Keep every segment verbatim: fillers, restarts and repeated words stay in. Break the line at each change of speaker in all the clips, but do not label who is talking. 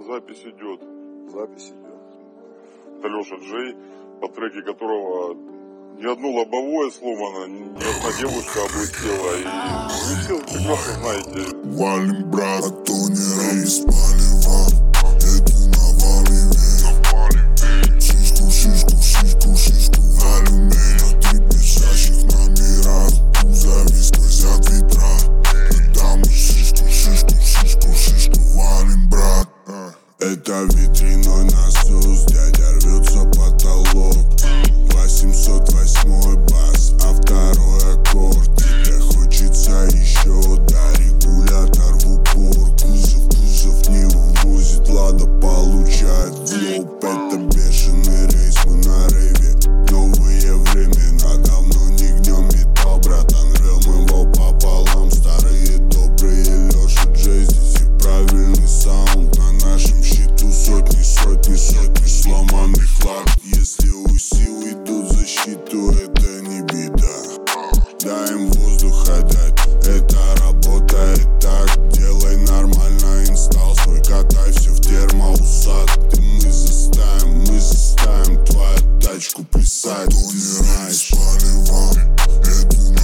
Запись идет.
Запись идет.
Это Леша Джей, по треке которого ни одно лобовое сломано, ни одна девушка облетела. И вы все прекрасно знаете.
Валим, брат, а то не рейс, поливал. Иду наваливай. Шишку, шишку, шишку, шишку валим. На три бежащих номера. Кузови сквозят ветра. Когда мы шишку, шишку, шишку, шишку валим, брат. Это ветряной насос, дядя рвется потолок. восемьсот восьмой бас, а второй аккорд. Тебе хочется еще, да, регулятор в упор. Кузов, кузов не вывозит, Лада получает влоп. Это бешеный рейс, мы на рейве. Новые времена, давно не гнем металл, братан. Рвем его пополам, старые добрые Леша Джей. Здесь и правильный саунд, на нашем счету сотни, сотни, сотни сломанных лад. Если уси уйдут в защиту, это не беда. Дай им воздуха дать, это работает так. Делай нормально инсталл свой, катай все в термоусадке. Мы заставим, мы заставим твою тачку плясать. Ты знаешь, поливал, иду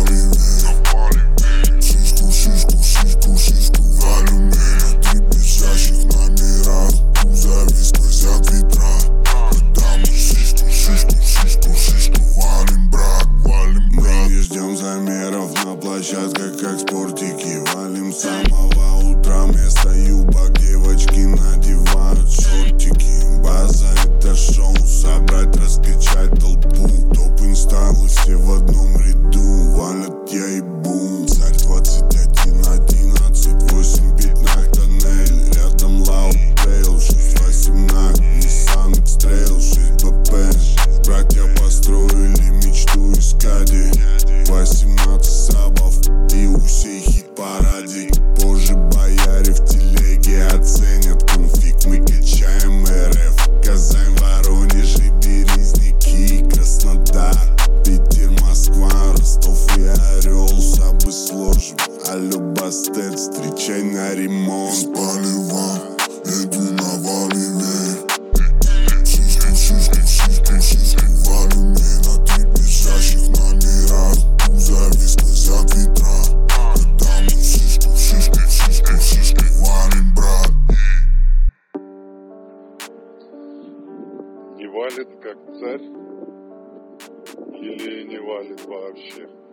наваливай. Шишку, шишку, шишку, шишку валим. На три бежащих номера. Кузови сквозят ветра. Когда мы шишку, шишку, шишку, шишку валим, брат, валим, брат. Мы не ждем замеров на площадках, как спортики. Валим с самого утра, вместо юбок девочки надевают шортики. База — это шоу, собрать, раскачать толпу. Топ инсталлы все в одном ряду, валят я и бум. Царь двадцать один одиннадцать, восемь пятнах тоннель. Рядом Лау Трейл, шесть восемнадцать, Nissan X-Trail, шесть бэ пэ. Братья построили мечту из Кади. восемнадцать сабов и у всей хит-параде. Позже бояре в телеге оценят конфиг. Мы качаем эр эф, Казань, Воронеж и Березники, Краснодар, Питер, Москва, Ростов и Орел. Сабы сложим, алло, бастет, встречай на ремонт. Поливал, иду наваливай. Шишку, шишку, шишку, шишку валим. На три бежащих номера. Кузови сквозят ветра. Когда мы шишку, шишку, шишку, шишку валим, брат.
Не валит как царь или не валит вообще?